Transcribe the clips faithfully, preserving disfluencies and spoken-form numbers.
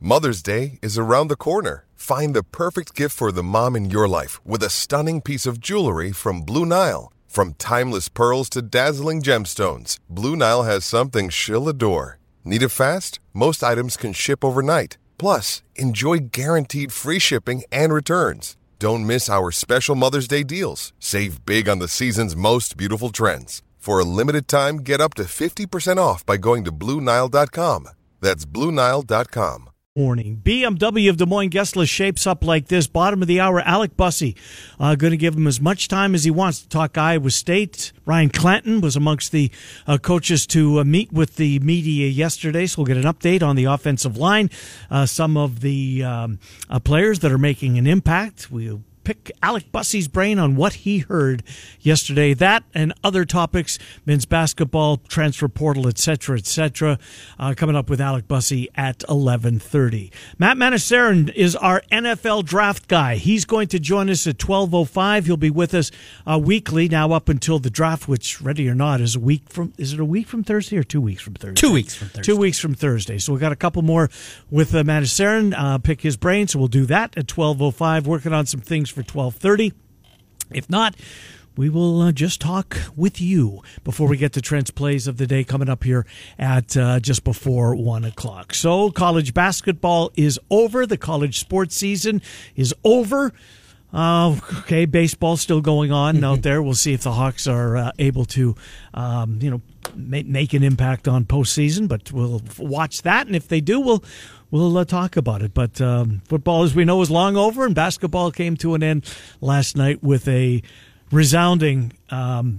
Mother's Day is around the corner. Find the perfect gift for the mom in your life with a stunning piece of jewelry from Blue Nile. From timeless pearls to dazzling gemstones, Blue Nile has something she'll adore. Need it fast? Most items can ship overnight. Plus, enjoy guaranteed free shipping and returns. Don't miss our special Mother's Day deals. Save big on the season's most beautiful trends. For a limited time, get up to fifty percent off by going to Blue Nile dot com. That's Blue Nile dot com. Morning. B M W of Des Moines Guestless shapes up like this. Bottom of the hour, Alec Bussey. Uh, going to give him as much time as he wants to talk Iowa State. Ryan Clanton was amongst the uh, coaches to uh, meet with the media yesterday, so we'll get an update on the offensive line. Uh, some of the um, uh, players that are making an impact. We'll pick Alec Bussey's brain on what he heard yesterday. That and other topics, men's basketball, transfer portal, et cetera, et cetera. Uh, coming up with Alec Bussey at eleven thirty. Matt Manasarin is our N F L draft guy. He's going to join us at twelve oh five. He'll be with us uh, weekly now up until the draft, which, ready or not, is a week from, is it a week from Thursday or two weeks from Thursday? Two weeks from Thursday. Two weeks from Thursday. So we've got a couple more with uh, Manasarin. Uh, pick his brain, so we'll do that at twelve oh five, working on some things for twelve thirty. If not, we will uh, just talk with you before we get to Trent's Plays of the Day coming up here at uh, just before one o'clock. So college basketball is over. The college sports season is over. Uh, okay, baseball's still going on mm-hmm. out there. We'll see if the Hawks are uh, able to, um, you know, make, make an impact on postseason, but we'll watch that. And if they do, we'll We'll uh, talk about it. But um, football, as we know, is long over, and basketball came to an end last night with a resounding, um,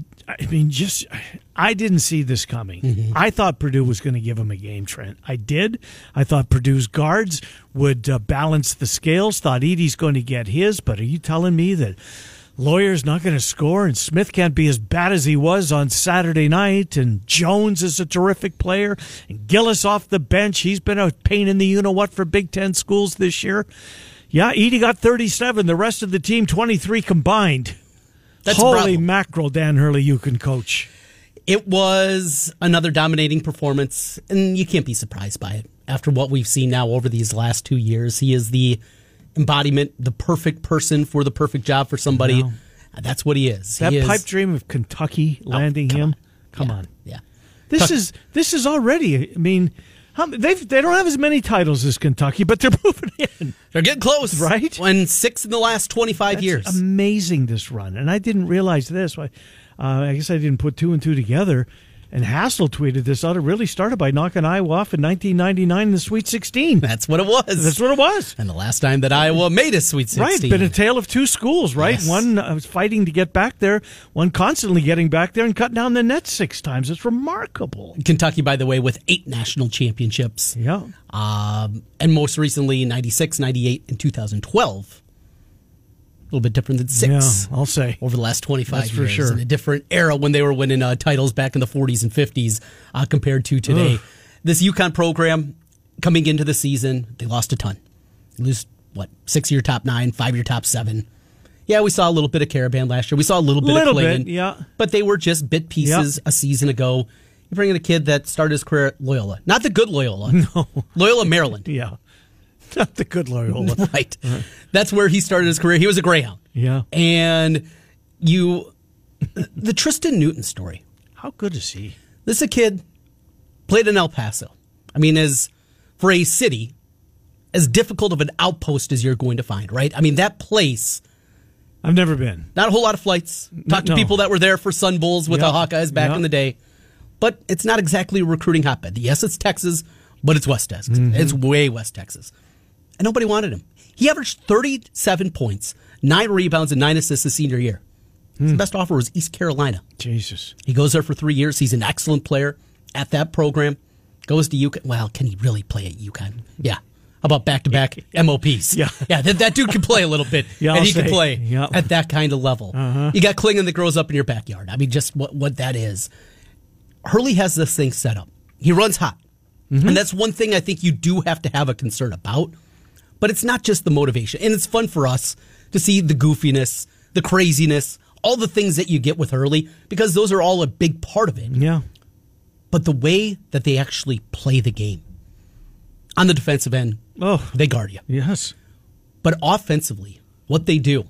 I mean, just, I didn't see this coming. Mm-hmm. I thought Purdue was going to give him a game, Trent. I did. I thought Purdue's guards would uh, balance the scales, thought Edey's going to get his, but are you telling me that Lawyer's not going to score, and Smith can't be as bad as he was on Saturday night, and Jones is a terrific player, and Gillis off the bench. He's been a pain in the you-know-what for Big Ten schools this year. Yeah, Edey got thirty-seven. The rest of the team, twenty-three combined. That's Holy mackerel, Dan Hurley, you can coach. It was another dominating performance, and you can't be surprised by it. After what we've seen now over these last two years, he is the embodiment, the perfect person for the perfect job for somebody. No. That's what he is. That he is. pipe dream of Kentucky landing oh, come him. On. Come yeah. on. Yeah. This Tuck- is this is already, I mean, how, they've, they don't have as many titles as Kentucky, but they're moving in. They're getting close. Right? When six in the last twenty-five That's years. Amazing, this run. And I didn't realize this. Uh, I guess I didn't put two and two together. And Hassel tweeted this out. It really started by knocking Iowa off in nineteen ninety-nine in the Sweet sixteen. That's what it was. That's what it was. And the last time that Iowa made a Sweet sixteen. Right, been a tale of two schools, right? Yes. One uh, was fighting to get back there, one constantly getting back there and cut down the net six times. It's remarkable. Kentucky, by the way, with eight national championships. Yeah. Um, and most recently, ninety-six, ninety-eight, and two thousand twelve. A little bit different than six. Yeah, I'll say. Over the last twenty-five That's for years. sure. In a different era when they were winning uh, titles back in the forties and fifties uh, compared to today. Ugh. This UConn program, coming into the season, they lost a ton. They lose, what, six-year top nine, five-year top seven. Yeah, we saw a little bit of Caravan last year. We saw a little bit little of Clayton. Bit, yeah. But they were just bit pieces yep. a season ago. You bring in a kid that started his career at Loyola. Not the good Loyola. No. Loyola, Maryland. Yeah. Not the good Loyola. Right. right. That's where he started his career. He was a Greyhound. Yeah. And you, the Tristan Newton story. How good is he? This is a kid, played in El Paso. I mean, as for a city, as difficult of an outpost as you're going to find, right? I mean, that place. I've never been. Not a whole lot of flights. Talked no. to people that were there for Sun Bowls with yep. the Hawkeyes back yep. in the day. But it's not exactly a recruiting hotbed. Yes, it's Texas, but it's West Texas. Mm-hmm. It's way West Texas. And nobody wanted him. He averaged thirty-seven points, nine rebounds, and nine assists his senior year. Hmm. His best offer was East Carolina. Jesus. He goes there for three years. He's an excellent player at that program. Goes to UConn. Well, can he really play at UConn? Yeah. How about back-to-back M O Ps? Yeah. Yeah, that, that dude can play a little bit. Yeah, and I'll he say. can play Yep. at that kind of level. Uh-huh. You got Klingon that grows up in your backyard. I mean, just what, what that is. Hurley has this thing set up. He runs hot. Mm-hmm. And that's one thing I think you do have to have a concern about. But it's not just the motivation. And it's fun for us to see the goofiness, the craziness, all the things that you get with Hurley, because those are all a big part of it. Yeah. But the way that they actually play the game. On the defensive end, Oh, they guard you. yes. But offensively, what they do,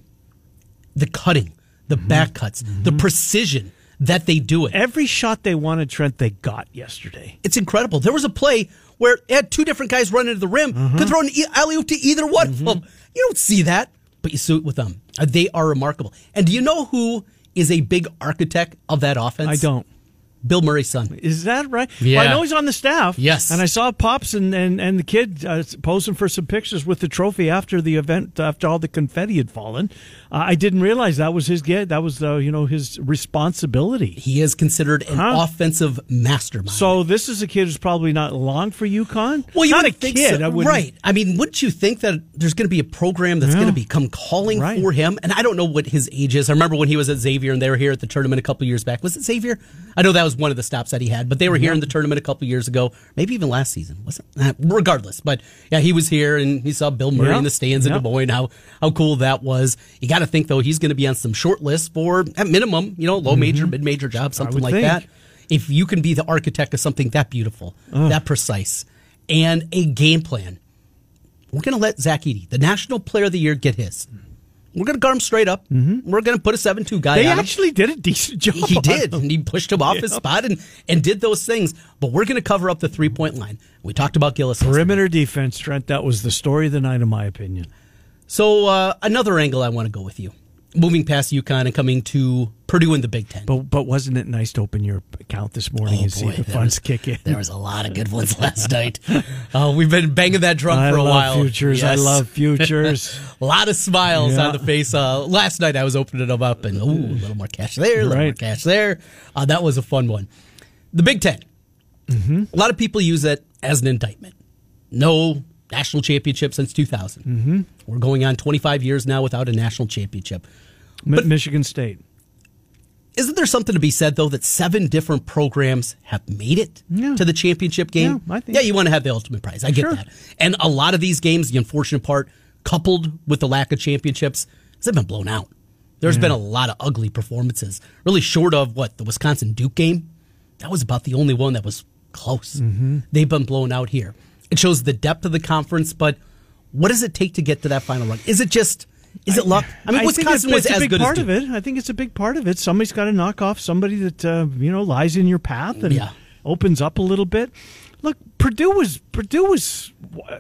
the cutting, the Mm-hmm. back cuts, mm-hmm. the precision that they do it. Every shot they wanted, Trent, they got yesterday. It's incredible. There was a play where it had two different guys run into the rim, mm-hmm. could throw an alley-oop to either one mm-hmm. of them. You don't see that, but you see it with them. They are remarkable. And do you know who is a big architect of that offense? I don't. Bill Murray's son. Is that right? Yeah. Well, I know he's on the staff. Yes. And I saw Pops and, and, and the kid uh, posing for some pictures with the trophy after the event, after all the confetti had fallen. Uh, I didn't realize that was his get. That was, uh, you know, his responsibility. He is considered an Huh? offensive mastermind. So this is a kid who's probably not long for UConn? Well, you not would a think kid. so. I wouldn't- Right. I mean, wouldn't you think that there's going to be a program that's Yeah. going to become calling Right. for him? And I don't know what his age is. I remember when he was at Xavier and they were here at the tournament a couple years back. Was it Xavier? I know that was one of the stops that he had, but they were here Yeah. in the tournament a couple years ago, maybe even last season. Wasn't uh, regardless. But yeah, he was here and he saw Bill Murray Yeah. in the stands in Yeah. Des Moines. How how cool that was. You got to think though he's going to be on some short lists for at minimum, you know, low major, mid major job, something would like think. that. If you can be the architect of something that beautiful, that precise, and a game plan. We're going to let Zach Edey, the National Player of the Year, get his. We're going to guard him straight up. Mm-hmm. We're going to put a seven two guy They on him. actually did a decent job. He on did, him. and he pushed him off his spot and, and did those things. But we're going to cover up the three-point line. We talked about Gillis. Perimeter defense, Trent. That was the story of the night, in my opinion. So uh, another angle I want to go with you. Moving past UConn and coming to Purdue in the Big Ten. But but wasn't it nice to open your account this morning Oh, and see boy, the there funds was- kick in? There was a lot of good ones last night. Uh, we've been banging that drum I for a love while. futures. I Yes. love futures. A lot of smiles Yeah. on the face. Uh, last night I was opening them up and ooh, a little more cash there, a little more Right. cash there. Uh, that was a fun one. The Big Ten. Mm-hmm. A lot of people use it as an indictment. No national championship since two thousand. Mm-hmm. We're going on twenty-five years now without a national championship. Mi- But- Michigan State. Isn't there something to be said, though, that seven different programs have made it Yeah. to the championship game? Yeah, I think yeah, you want to have the ultimate prize. I get Sure. that. And a lot of these games, the unfortunate part, coupled with the lack of championships, is they've been blown out. There's been a lot of ugly performances, really short of, what, the Wisconsin-Duke game? That was about the only one that was close. Mm-hmm. They've been blown out here. It shows the depth of the conference, but what does it take to get to that final run? Is it just... Is it luck? I mean, think Wisconsin it's, was it's a as big good part as of Duke. it. I think it's a big part of it. Somebody's got to knock off somebody that uh, you know lies in your path and Yeah. opens up a little bit. Look, Purdue was Purdue was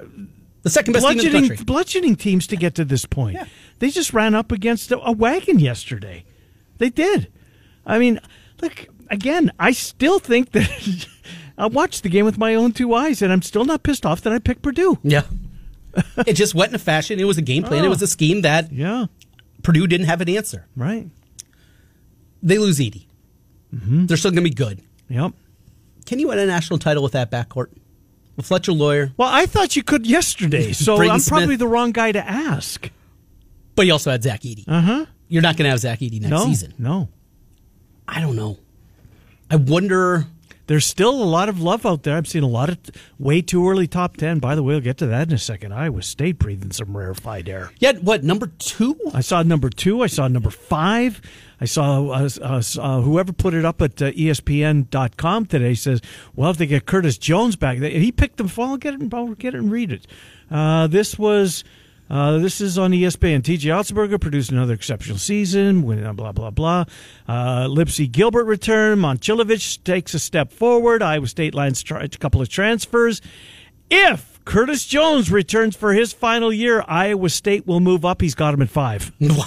The second best team in the bludgeoning country. bludgeoning teams to get to this point. Yeah. They just ran up against a, a wagon yesterday. They did. I mean, look again. I still think that I watched the game with my own two eyes, and I'm still not pissed off that I picked Purdue. Yeah. It just went in a fashion. It was a game plan. Oh. It was a scheme that Yeah, Purdue didn't have an answer. right. They lose Edey. Mm-hmm. They're still going to be good. Yep. Can you win a national title with that backcourt? With Fletcher Lawyer, Well, I thought you could yesterday, so Braden I'm Smith. probably the wrong guy to ask. but you also had Zach Edey. Uh huh. You're not going to have Zach Edey next No, season. no. I don't know. I wonder. There's still a lot of love out there. I've seen a lot of t- way too early top ten. By the way, we'll get to that in a second. Iowa State breathing some rarefied air. Yeah, what, number two? I saw number two. I saw number five. I saw uh, uh, uh, whoever put it up at uh, E S P N dot com today says, well, if they get Curtis Jones back, they, he picked them. Well, I'll get it, I'll get it and read it. Uh, this was... Uh, this is on E S P N. T J Otzelberger produced another exceptional season. Blah, blah, blah, blah. Uh, Lipsy Gilbert returned. Monchilovich takes a step forward. Iowa State lands tra- a couple of transfers. If Curtis Jones returns for his final year, Iowa State will move up. He's got him at five.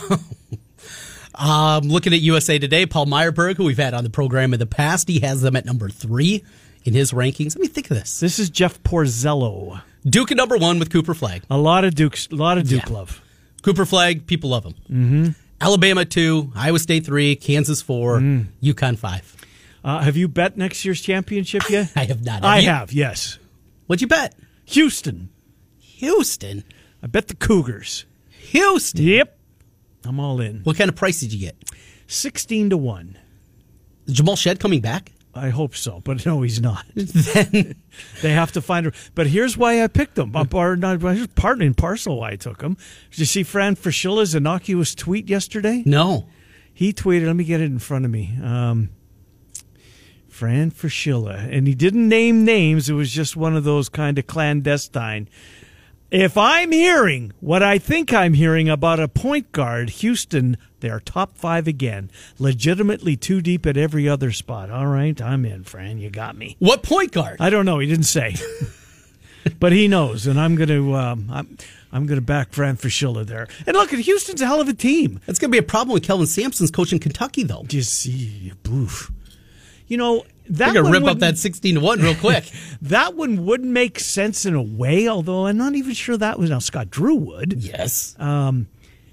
Um, looking at U S A Today, Paul Meyerberg, who we've had on the program in the past, he has them at number three in his rankings. I mean, think of this. This is Jeff Porzello. Duke at number one with Cooper Flagg. A lot of Duke's, a lot of Duke Yeah. love. Cooper Flagg, people love him. Mm-hmm. Alabama two, Iowa State three, Kansas four, Mm. UConn five. Uh, have you bet next year's championship yet? I have not. Have I you? have, yes. What'd you bet? Houston. Houston. I bet the Cougars. Houston. Yep. I'm all in. What kind of price did you get? sixteen to one. Is Jamal Shed coming back? I hope so, but no, he's not. Then They have to find her. But here's why I picked him. Or not, here's part and parcel why I took him. Did you see Fran Fraschilla's innocuous tweet yesterday? no. He tweeted, let me get it in front of me. Um, Fran Fraschilla. And he didn't name names. It was just one of those kind of clandestine. If I'm hearing what I think I'm hearing about a point guard, Houston, they're top five again. Legitimately too deep at every other spot. All right, I'm in, Fran. You got me. What point guard? I don't know. He didn't say. But he knows, and I'm going to um, I'm, I'm going to back Fran Fraschilla there. And look, Houston's a hell of a team. That's going to be a problem with Kelvin Sampson's coaching Kentucky, though. Do you see? Boof. You know, that We're going to rip up wouldn't- that sixteen to one real quick. That one would make sense in a way, although I'm not even sure that was. Now, Scott Drew would. Yes. Um,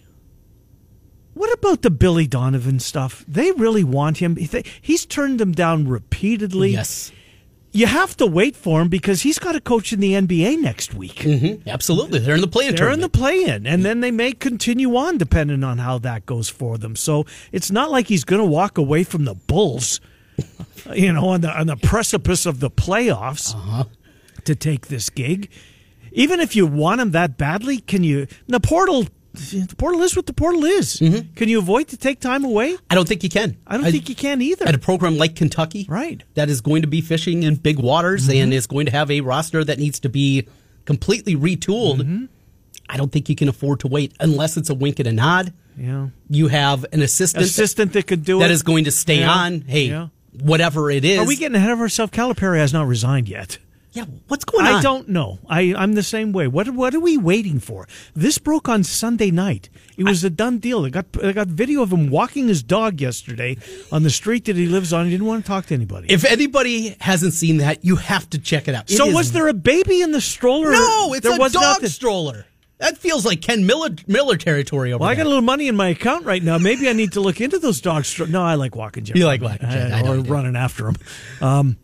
what about the Billy Donovan stuff? They really want him. They- He's turned them down repeatedly. Yes. You have to wait for him because he's got to coach in the N B A next week. Mm-hmm. Absolutely. They're in the play-in They're in the tournament. play-in, and then they may continue on depending on how that goes for them. So it's not like he's going to walk away from the Bulls, you know, on the on the precipice of the playoffs Uh-huh. to take this gig. Even if you want him that badly, can you? The portal, the portal is what the portal is. Mm-hmm. Can you avoid to take time away? I don't think you can. I don't think you can either. At a program like Kentucky, Right. that is going to be fishing in big waters Mm-hmm. and is going to have a roster that needs to be completely retooled, Mm-hmm. I don't think you can afford to wait unless it's a wink and a nod. Yeah, You have an assistant, assistant that could do that it. is going to stay Yeah. on. Hey, Yeah. whatever it is. Are we getting ahead of ourselves? Calipari has not resigned yet. Yeah, what's going on? I don't know. I, I'm the same way. What what are we waiting for? This broke on Sunday night. It was a done deal. They got they got video of him walking his dog yesterday on the street that he lives on. He didn't want to talk to anybody. If anybody hasn't seen that, you have to check it out. It so is- was there a baby in the stroller? No, it's there a was dog nothing. stroller. That feels like Ken Miller, Miller territory over Well, I there. got a little money in my account right now. Maybe I need to look into those dog strollers. No, I like walking Jeff. You like walking Jeff. I know or you do. running after him. Um,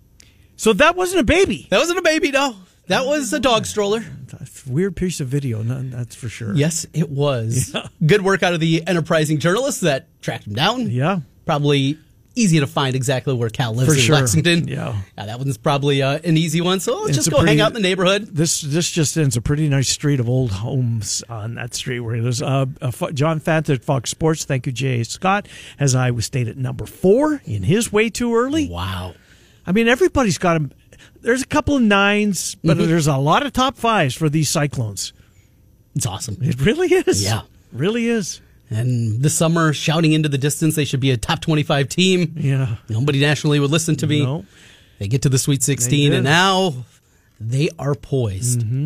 so that wasn't a baby. That wasn't a baby, no. That was a dog stroller. That's a weird piece of video. No, that's for sure. Yes, it was. Yeah. Good work out of the enterprising journalists that tracked him down. Yeah. Probably easy to find exactly where Cal lives For in sure. Lexington. Yeah. That one's probably uh, an easy one. So let's It's just a go pretty- hang out in the neighborhood. This this just ends a pretty nice street of old homes on that street where he lives. Uh, uh, Fo- John Fanta at Fox Sports. Thank you, J A. Scott. Has Iowa State at number four in his way too early. Wow. I mean, everybody's got him. There's a couple of nines, but Mm-hmm. there's a lot of top fives for these Cyclones. It's awesome. It really is. Yeah. Really is. And this summer, shouting into the distance, they should be a top twenty-five team. Yeah. Nobody nationally would listen to me. No. They get to the Sweet sixteen, did. and now they are poised. Mm-hmm.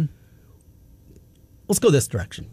Let's go this direction.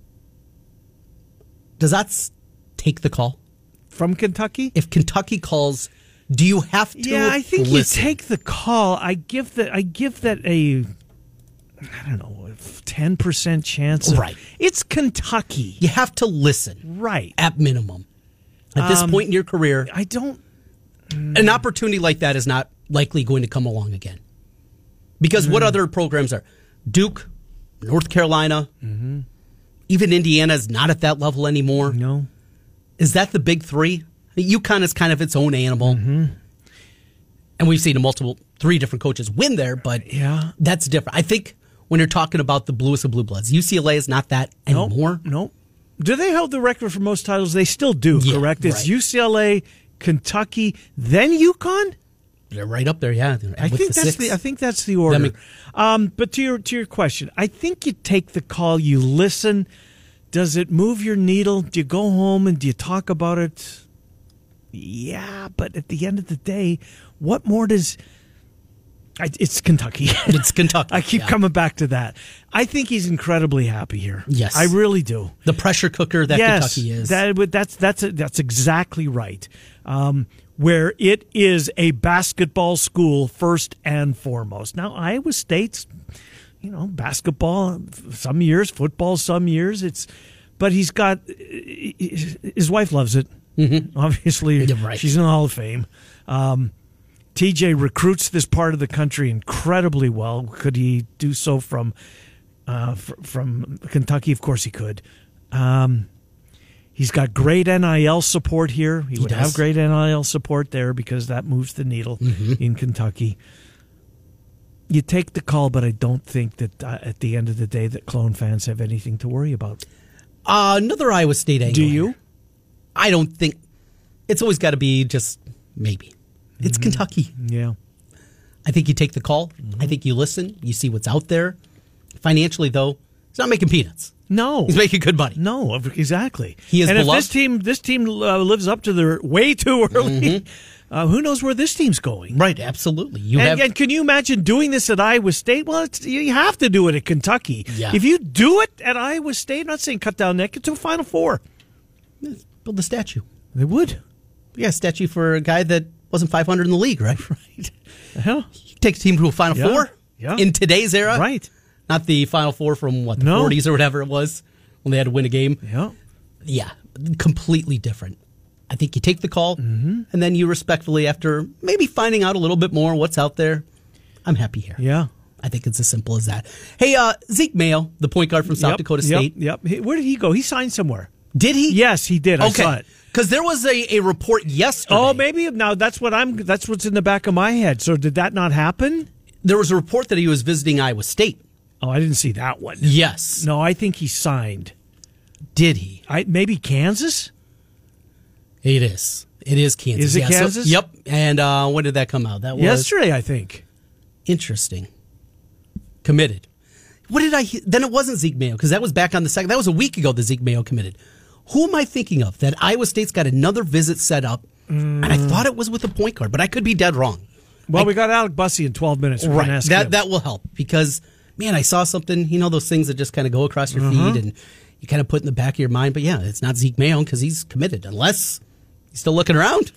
Does that s- take the call? From Kentucky? If Kentucky calls, do you have to Yeah, I think listen? you take the call. I give that. I give that a. I don't know, ten percent chance. Of, Right. It's Kentucky. You have to listen, Right. at minimum. At this Um, point in your career, I don't. an opportunity like that is not likely going to come along again. Because what other programs are? Duke, North Carolina, even Indiana is not at that level anymore. No. Is that the big three? UConn is kind of its own animal. Mm-hmm. And we've seen a multiple, three different coaches win there, but Yeah. that's different. I think when you're talking about the bluest of blue bloods, U C L A is not that Nope. anymore. Nope. Do they hold the record for most titles? They still do, Yeah, correct? It's right. U C L A, Kentucky, then UConn? They're right up there, yeah. I with think the that's six. the I think that's the order. That make- um, but to your to your question, I think you take the call, you listen. Does it move your needle? Do you go home and do you talk about it? Yeah, but at the end of the day, what more does I, it's Kentucky. It's Kentucky. I keep yeah. coming back to that. I think he's incredibly happy here. Yes. I really do. The pressure cooker that yes, Kentucky is. That, but that's that's that's exactly right. Um, where it is a basketball school first and foremost. Now Iowa State's, you know, basketball some years, football some years. It's, but he's got his wife loves it. Mm-hmm. Obviously, You're right. she's in the Hall of Fame. Um, T J recruits this part of the country incredibly well. Could he do so from uh, f- from Kentucky? Of course he could. Um, he's got great N I L support here. He, He would does. have great N I L support there because that moves the needle Mm-hmm. in Kentucky. You take the call, but I don't think that uh, at the end of the day that Clone fans have anything to worry about. Uh, another Iowa State angle. Do here. you? I don't think it's always got to be just maybe. It's mm-hmm. Kentucky. Yeah. I think you take the call. Mm-hmm. I think you listen. You see what's out there. Financially, though, he's not making peanuts. No. He's making good money. No, exactly. He is and beloved. if this team, this team uh, lives up to their way too early, mm-hmm. uh, who knows where this team's going? Right, absolutely. You and, have, and can you imagine doing this at Iowa State? Well, it's, you have to do it at Kentucky. Yeah. If you do it at Iowa State, I'm not saying cut down neck, get to a Final Four. Build a statue. They would. Yeah, a statue for a guy that wasn't five hundred in the league, right? Right. The hell? You take a team to a Final yeah. Four yeah. in today's era? Right. Not the Final Four from, what, the no. forties or whatever it was when they had to win a game. Yeah. Yeah, completely different. I think you take the call, mm-hmm. and then you respectfully, after maybe finding out a little bit more what's out there, I'm happy here. Yeah. I think it's as simple as that. Hey, uh, Zeke Mayo, the point guard from South yep. Dakota State. Yep. yep. Where did he go? He signed somewhere. Did he? Yes, he did. I okay. saw it. Because there was a, a report yesterday. Oh, maybe now that's what I'm. That's what's in the back of my head. So did that not happen? There was a report that he was visiting Iowa State. Oh, I didn't see that one. Yes. No, I think he signed. Did he? I maybe Kansas. It is. It is Kansas. Is it yeah, Kansas? So, yep. And uh, when did that come out? That was yesterday, I think. Interesting. Committed. What did I? He- then it wasn't Zeke Mayo because that was back on the second. That was a week ago that Zeke Mayo committed. Who am I thinking of? That Iowa State's got another visit set up, mm. and I thought it was with a point guard, but I could be dead wrong. Well, I, we got Alec Bussey in twelve minutes. Right. That him. that will help because man, I saw something. You know those things that just kind of go across your uh-huh. feed and you kind of put in the back of your mind. But yeah, it's not Zeke Mayo because he's committed. Unless he's still looking around.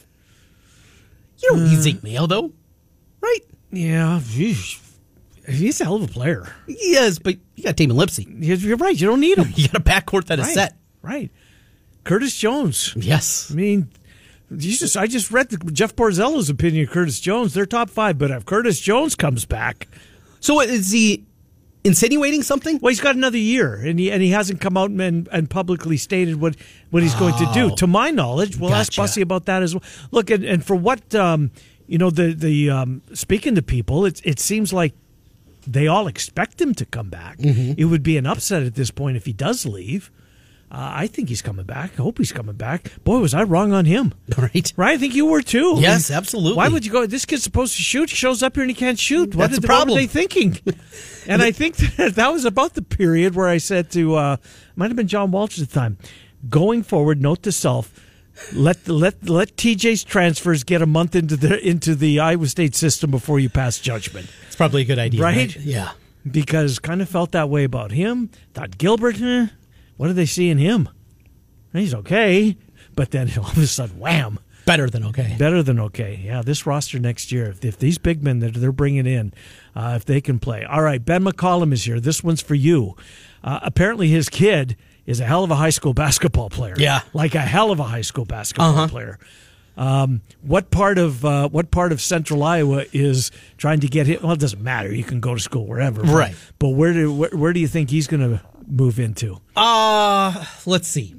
You don't uh, need Zeke Mayo though, right? Yeah, geez. He's a hell of a player. He is, but you got Damon Lipsey. You're right. You don't need him. You got a backcourt that right. is set. Right. Curtis Jones. Yes. I mean, Jesus, I just read the, Jeff Borzello's opinion of Curtis Jones. They're top five, but if Curtis Jones comes back. So is he insinuating something? Well, he's got another year, and he and he hasn't come out and, and publicly stated what, what he's oh, going to do. To my knowledge, we'll gotcha. ask Bussey about that as well. Look, and, and for what, um, you know, the, the um, speaking to people, it, it seems like they all expect him to come back. Mm-hmm. It would be an upset at this point if he does leave. Uh, I think he's coming back. I hope he's coming back. Boy, was I wrong on him. Right. Right? I think you were too. Yes, I mean, absolutely. Why would you go, this kid's supposed to shoot, he shows up here and he can't shoot. What, That's did, the problem. What were they thinking? And I think that, that was about the period where I said to, uh, might have been John Walsh at the time, going forward, note to self, let let let T J's transfers get a month into the into the Iowa State system before you pass judgment. It's probably a good idea. Right? right? Yeah. Because kind of felt that way about him. Thought Gilbert, eh, what do they see in him? He's okay, but then all of a sudden, wham. Better than okay. Better than okay. Yeah, this roster next year, if, if these big men that they're bringing in, uh, if they can play. All right, Ben McCollum is here. This one's for you. Uh, apparently his kid is a hell of a high school basketball player. Yeah. Like a hell of a high school basketball uh-huh. player. Um, what part of uh, what part of Central Iowa is trying to get him? Well, it doesn't matter. You can go to school wherever. Right. But, but where do where, where do you think he's going to move into? Uh, let's see.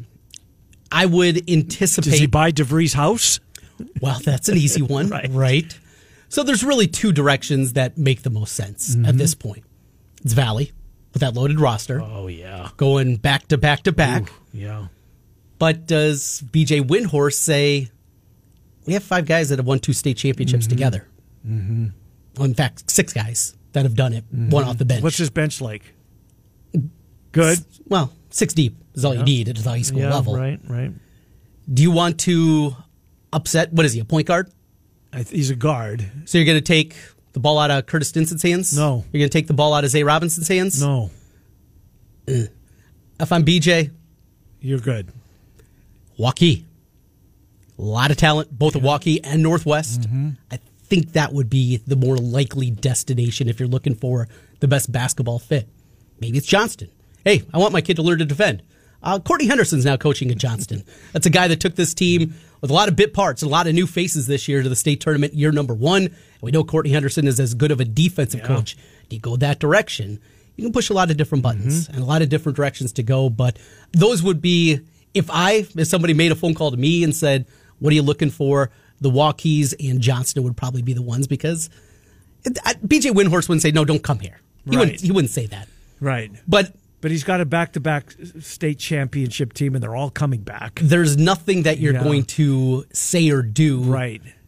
I would anticipate. Does he buy DeVries' house? Well, that's an easy one. right. right. So there's really two directions that make the most sense mm-hmm. at this point. It's Valley with that loaded roster. Oh, yeah. Going back to back to back. Ooh, yeah. But does B J Windhorst say, we have five guys that have won two state championships mm-hmm. together? Mm-hmm. Well, in fact, six guys that have done it, mm-hmm. one off the bench. What's his bench like? Good? S- well, six deep is all yeah. you need at the high school yeah, level. Right, right. Do you want to upset, what is he, a point guard? I th- he's a guard. So you're going to take the ball out of Curtis Stinson's hands? No. You're going to take the ball out of Zay Robinson's hands? No. Uh, if I'm B J, you're good. Waukee. A lot of talent, both yeah. at Waukee and Northwest. Mm-hmm. I think that would be the more likely destination if you're looking for the best basketball fit. Maybe it's Johnston. Hey, I want my kid to learn to defend. Uh, Courtney Henderson's now coaching at Johnston. That's a guy that took this team with a lot of bit parts, a lot of new faces this year to the state tournament, year number one. And we know Courtney Henderson is as good of a defensive yeah. coach. Do you go that direction? You can push a lot of different buttons mm-hmm. and a lot of different directions to go. But those would be, if I, if somebody made a phone call to me and said, what are you looking for? The Waukees and Johnston would probably be the ones because B J Windhorst wouldn't say, no, don't come here. He, right. wouldn't, he wouldn't say that. Right. But But he's got a back-to-back state championship team, and they're all coming back. There's nothing that you're yeah. going to say or do right.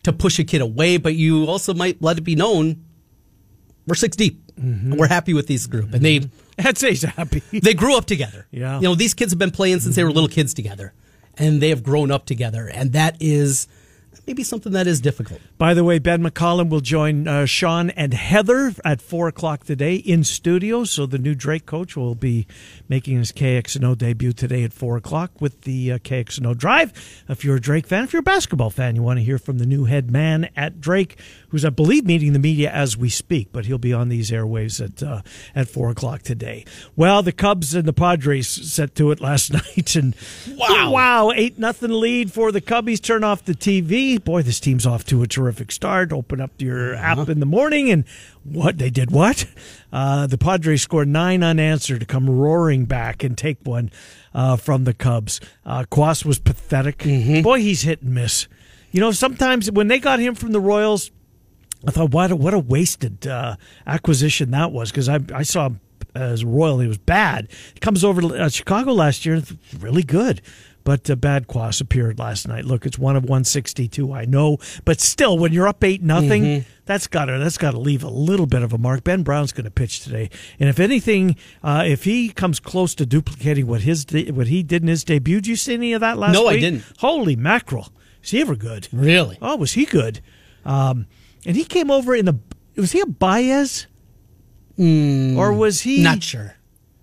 to push a kid away, but you also might let it be known we're six deep. Mm-hmm. And we're happy with this group. And they I'd say he's happy. They grew up together. Yeah. You know, these kids have been playing since they were little kids together. And they have grown up together. And that is maybe something that is difficult. By the way, Ben McCollum will join uh, Sean and Heather at four o'clock today in studio. So the new Drake coach will be making his K X N O debut today at four o'clock with the uh, K X N O Drive. If you're a Drake fan, if you're a basketball fan, you want to hear from the new head man at Drake, who's, I believe, meeting the media as we speak, but he'll be on these airwaves at uh, at four o'clock today. Well, the Cubs and the Padres set to it last night, and wow, wow, eight nothing lead for the Cubbies. Turn off the T V. Boy, this team's off to a terrific start. Open up your uh-huh. app in the morning, and what they did what? Uh, the Padres scored nine unanswered to come roaring back and take one uh, from the Cubs. Uh, Kwas was pathetic. Mm-hmm. Boy, he's hit and miss. You know, sometimes when they got him from the Royals, I thought, what a, what a wasted uh, acquisition that was, because I, I saw him as a Royal, he was bad. He comes over to uh, Chicago last year, really good. But uh, bad Kwas appeared last night. Look, it's one of one sixty-two, I know. But still, when you're up eight nothing, mm-hmm. that's got to that's got to leave a little bit of a mark. Ben Brown's going to pitch today. And if anything, uh, if he comes close to duplicating what his what he did in his debut, did you see any of that last no, week? No, I didn't. Holy mackerel. Is he ever good? Really? Oh, was he good? Um, and he came over in the, was he a Baez? Mm, or was he? Not sure.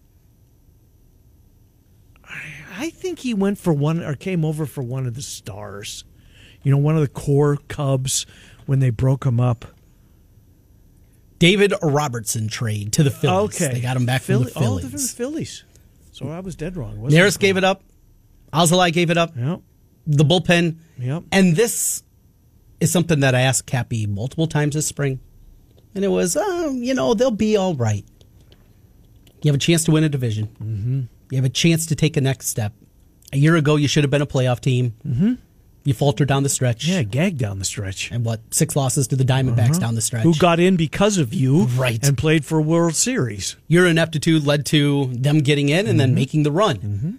I think he went for one, or came over for one of the stars. You know, one of the core Cubs when they broke him up. David Robertson trade to the Phillies. Okay. They got him back Philly, from the Phillies. Oh, the Phillies. So I was dead wrong. Neris gave it up. Alzolay gave it up. Yep. The bullpen. Yep. And this is something that I asked Cappy multiple times this spring. And it was, oh, you know, they'll be all right. You have a chance to win a division. Mm-hmm. You have a chance to take a next step. A year ago, you should have been a playoff team. Mm-hmm. You faltered down the stretch. Yeah, gagged down the stretch. And what, six losses to the Diamondbacks uh-huh. down the stretch. Who got in because of you right. and played for a World Series. Your ineptitude led to them getting in and mm-hmm. then making the run. Mm-hmm.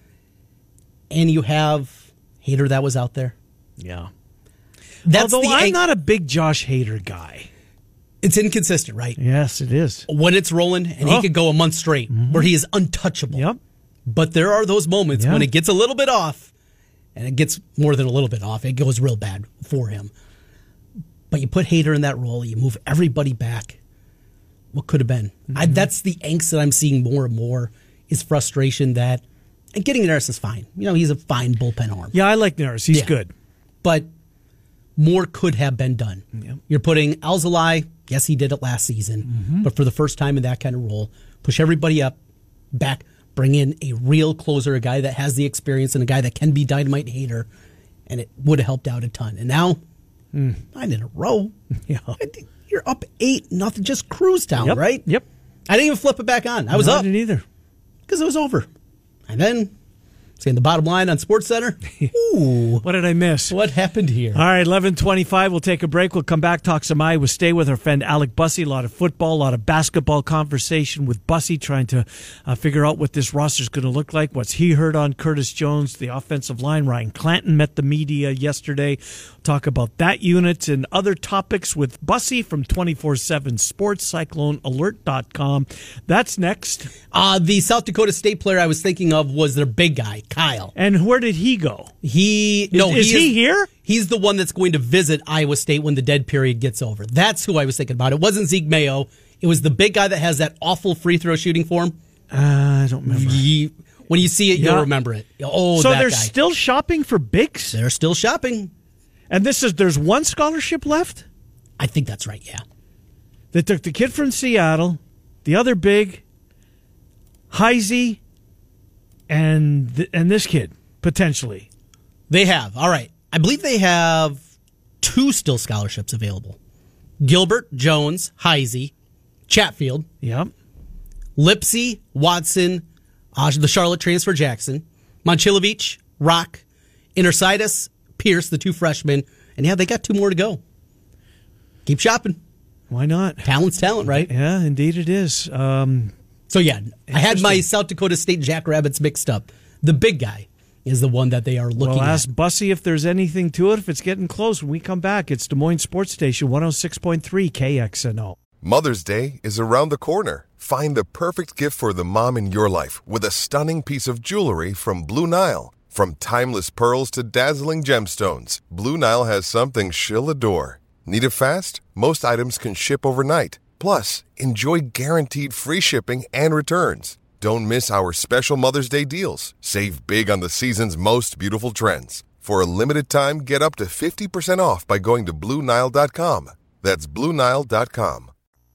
And you have Hader that was out there. Yeah. That's Although the I'm ang- not a big Josh Hader guy. It's inconsistent, right? Yes, it is. When it's rolling, and oh. he could go a month straight mm-hmm. where he is untouchable. Yep. But there are those moments yeah. when it gets a little bit off, and it gets more than a little bit off. It goes real bad for him. But you put Hader in that role, you move everybody back. What could have been? Mm-hmm. I, that's the angst that I'm seeing more and more, is frustration that, and getting Neris is fine. You know, he's a fine bullpen arm. Yeah, I like Neris. He's yeah. good. But more could have been done. Yep. You're putting Alzolay, yes, he did it last season, mm-hmm. but for the first time in that kind of role, push everybody up, back, bring in a real closer, a guy that has the experience and a guy that can be dynamite Hater, and it would have helped out a ton. And now, mm. nine in a row. Yeah. You're up eight, nothing, just cruise town, yep. right? Yep. I didn't even flip it back on. I was no, up. I didn't either. Because it was over. And then, seeing the bottom line on SportsCenter. Ooh. What did I miss? What happened here? All right, eleven twenty-five. We'll take a break. We'll come back, talk some Iowa State with our friend Alec Bussey. A lot of football, a lot of basketball conversation with Bussey, trying to uh, figure out what this roster is going to look like. What's he heard on Curtis Jones, the offensive line. Ryan Clanton met the media yesterday. Talk about that unit and other topics with Bussey from twenty-four seven Sports, Cyclone Alert dot com. That's next. Uh, the South Dakota State player I was thinking of was their big guy, Kyle. And where did he go? He is, no, is he, he is, here? He's the one that's going to visit Iowa State when the dead period gets over. That's who I was thinking about. It wasn't Zeke Mayo. It was the big guy that has that awful free throw shooting form. Uh, I don't remember. He, when you see it, yeah. you'll remember it. Oh, so that they're guy. still shopping for bigs? They're still shopping. And this is there's one scholarship left? I think that's right, yeah. They took the kid from Seattle, the other big, Heisey, and th- and this kid, potentially. They have. All right. I believe they have two still scholarships available. Gilbert, Jones, Heisey, Chatfield. Yep. Lipsy, Watson, uh, the Charlotte transfer Jackson, Monchilovich, Rock, Intersitis, Pierce, the two freshmen. And yeah, they got two more to go. Keep shopping. Why not? Talent's talent, right? Yeah, indeed it is. Um, so yeah, I had my South Dakota State Jackrabbits mixed up. The big guy, is the one that they are looking well, at. ask Bussy if there's anything to it, if it's getting close. When we come back, it's Des Moines Sports Station one oh six point three K X N O. Mother's Day is around the corner. Find the perfect gift for the mom in your life with a stunning piece of jewelry from Blue Nile. From timeless pearls to dazzling gemstones, Blue Nile has something she'll adore. Need it fast? Most items can ship overnight. Plus, enjoy guaranteed free shipping and returns. Don't miss our special Mother's Day deals. Save big on the season's most beautiful trends. For a limited time, get up to fifty percent off by going to Blue Nile dot com. That's Blue Nile dot com.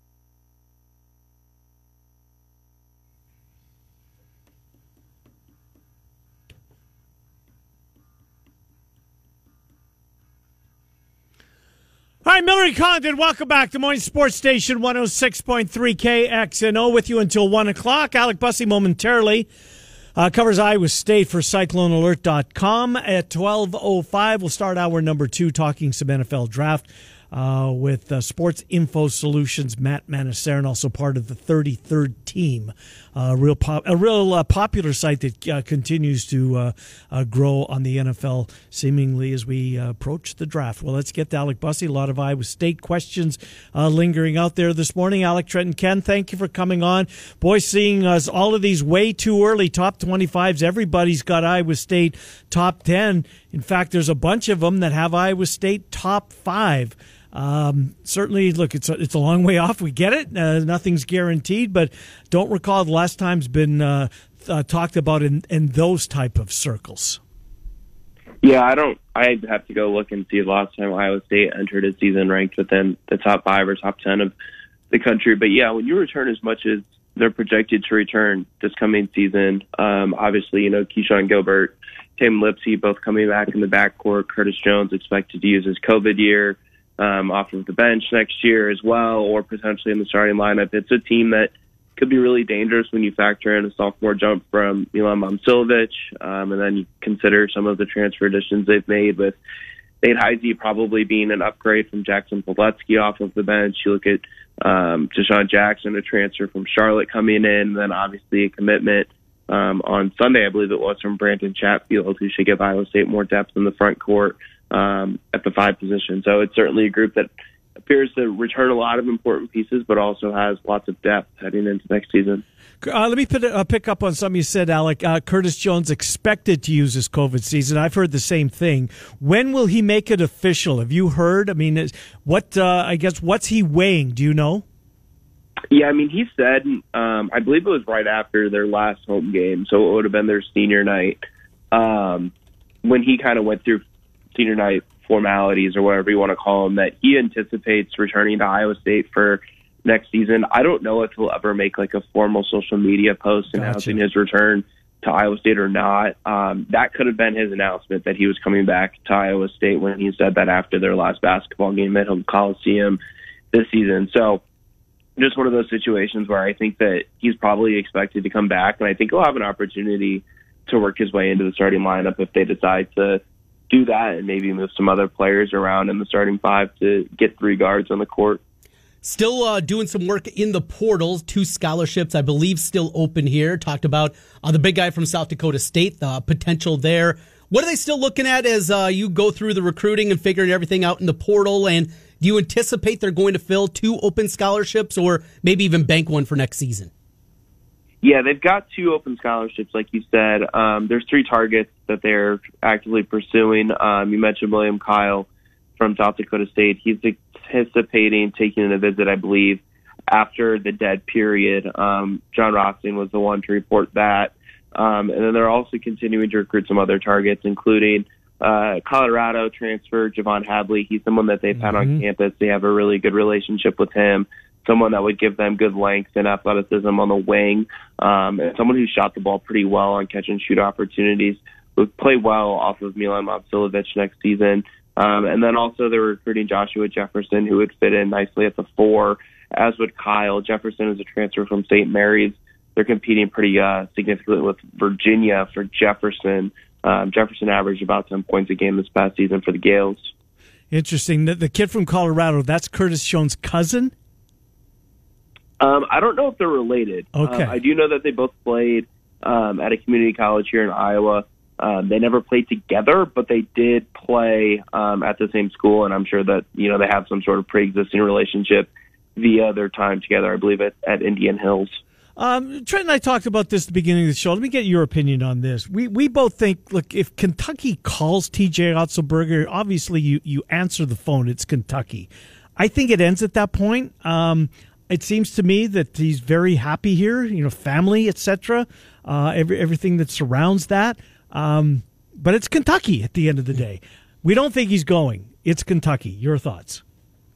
All right, Miller and Condon, welcome back to Des Moines Sports Station one oh six point three K X N O with you until one o'clock. Alec Bussey momentarily uh, covers Iowa State for Cyclone Alert dot com. At twelve oh five, we'll start hour number two talking some N F L draft uh, with uh, Sports Info Solutions, Matt Manassaren, also part of the thirty-third team. Uh, real pop, a real uh, popular site that uh, continues to uh, uh, grow on the N F L seemingly as we uh, approach the draft. Well, let's get to Alec Bussey. A lot of Iowa State questions uh, lingering out there this morning. Alec, Trent, and Ken, thank you for coming on. Boy, seeing us all of these way too early top twenty-fives. Everybody's got Iowa State top ten. In fact, there's a bunch of them that have Iowa State top five. Um, certainly, look, it's a, it's a long way off. We get it. Uh, nothing's guaranteed, but don't recall the last time's been uh, uh, talked about in, in those type of circles. Yeah, I don't. I have to go look and see the last time Iowa State entered a season ranked within the top five or top ten of the country. But yeah, when you return as much as they're projected to return this coming season, um, obviously, you know, Keyshawn Gilbert, Tim Lipsey, both coming back in the backcourt. Curtis Jones expected to use his COVID year. Um, off of the bench next year as well, or potentially in the starting lineup. It's a team that could be really dangerous when you factor in a sophomore jump from Milan Momcilovic, um, and then you consider some of the transfer additions they've made with Nate Heise probably being an upgrade from Jackson Poletsky off of the bench. You look at um, Deshaun Jackson, a transfer from Charlotte coming in, and then obviously a commitment um, on Sunday, I believe it was, from Brandon Chatfield, who should give Iowa State more depth in the front court. Um, at the five position. So it's certainly a group that appears to return a lot of important pieces, but also has lots of depth heading into next season. Uh, let me put, uh, pick up on something you said, Alec. Uh, Curtis Jones expected to use his COVID season. I've heard the same thing. When will he make it official? Have you heard? I mean, is, what? Uh, I guess what's he weighing? Do you know? Yeah, I mean, he said, um, I believe it was right after their last home game, so it would have been their senior night, um, when he kind of went through senior night formalities or whatever you want to call them, that he anticipates returning to Iowa State for next season. I don't know if he'll ever make like a formal social media post Gotcha. announcing his return to Iowa State or not. Um, that could have been his announcement that he was coming back to Iowa State when he said that after their last basketball game at Home Coliseum this season. So just one of those situations where I think that he's probably expected to come back, and I think he'll have an opportunity to work his way into the starting lineup if they decide to do that and maybe move some other players around in the starting five to get three guards on the court. Still uh, doing some work in the portals. Two scholarships, I believe, still open here. Talked about uh, the big guy from South Dakota State, the potential there. What are they still looking at as uh, you go through the recruiting and figuring everything out in the portal? And do you anticipate they're going to fill two open scholarships or maybe even bank one for next season? Yeah, they've got two open scholarships, like you said. Um, there's three targets that they're actively pursuing. Um, you mentioned William Kyle from South Dakota State. He's anticipating taking a visit, I believe, after the dead period. Um, John Rothstein was the one to report that. Um, and then they're also continuing to recruit some other targets, including uh, Colorado transfer Javon Hadley. He's someone that they've mm-hmm. had on campus. They have a really good relationship with him. Someone that would give them good length and athleticism on the wing, um, and someone who shot the ball pretty well on catch and shoot opportunities, would play well off of Milan Momcilovic next season. Um, and then also they're recruiting Joshua Jefferson, who would fit in nicely at the four, as would Kyle. Jefferson is a transfer from Saint Mary's. They're competing pretty uh, significantly with Virginia for Jefferson. Um, Jefferson averaged about ten points a game this past season for the Gales. Interesting. The, the kid from Colorado, that's Curtis Jones' cousin? Um, I don't know if they're related. Okay. Uh, I do know that they both played um, at a community college here in Iowa. Um, they never played together, but they did play um, at the same school, and I'm sure that, you know, they have some sort of pre-existing relationship via their time together, I believe, at, at Indian Hills. Um, Trent and I talked about this at the beginning of the show. Let me get your opinion on this. We we both think, look, if Kentucky calls T J Otzelberger, obviously you, you answer the phone. It's Kentucky. I think it ends at that point. Um, it seems to me that he's very happy here, you know, family, et cetera, uh, every, everything that surrounds that. Um, but it's Kentucky at the end of the day. We don't think he's going. It's Kentucky. Your thoughts?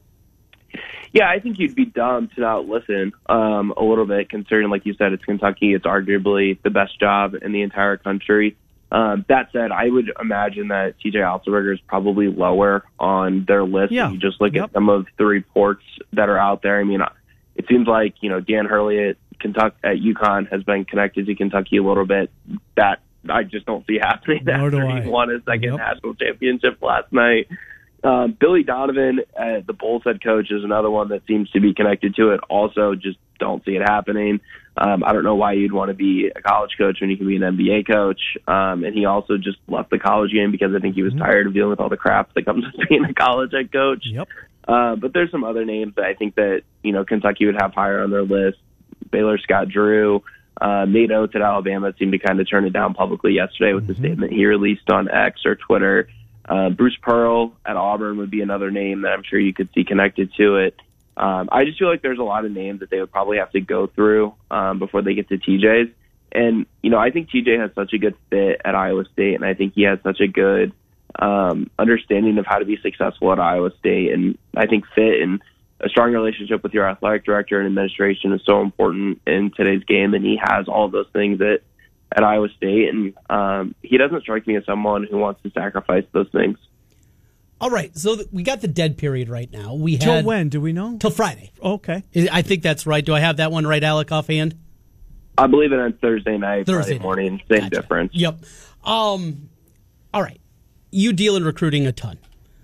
Yeah, I think you'd be dumb to not listen um, a little bit, considering, like you said, it's Kentucky. It's arguably the best job in the entire country. Um, that said, I would imagine that T J Otzelberger is probably lower on their list. Yeah. If you just look Yep. at some of the reports that are out there. I mean, it seems like, you know, Dan Hurley at Kentucky at UConn has been connected to Kentucky a little bit. That I just don't see happening Nor do after I. he won his second Yep. national championship last night. Uh, Billy Donovan, uh, the Bulls head coach, is another one that seems to be connected to it. Also, just don't see it happening. Um, I don't know why you'd want to be a college coach when you can be an N B A coach. Um, and he also just left the college game because I think he was Mm-hmm. tired of dealing with all the crap that comes with being a college head coach. Yep. Uh, but there's some other names that I think that, you know, Kentucky would have higher on their list. Baylor Scott Drew, uh, Nate Oates at Alabama seemed to kind of turn it down publicly yesterday with Mm-hmm. the statement he released on X or Twitter. Uh, Bruce Pearl at Auburn would be another name that I'm sure you could see connected to it. Um, I just feel like there's a lot of names that they would probably have to go through um, before they get to T J's. And, you know, I think T J has such a good fit at Iowa State, and I think he has such a good um, understanding of how to be successful at Iowa State. And I think fit and a strong relationship with your athletic director and administration is so important in today's game, and he has all of those things at, at Iowa State. And um, he doesn't strike me as someone who wants to sacrifice those things. All right, so th- we got the dead period right now. We had Till when? Do we know? Till Friday. Okay. I think that's right. Do I have that one right, Alec, offhand? I believe it on Thursday night, Thursday Friday morning, same Gotcha. difference. Yep. Um, all right. You deal in recruiting a ton.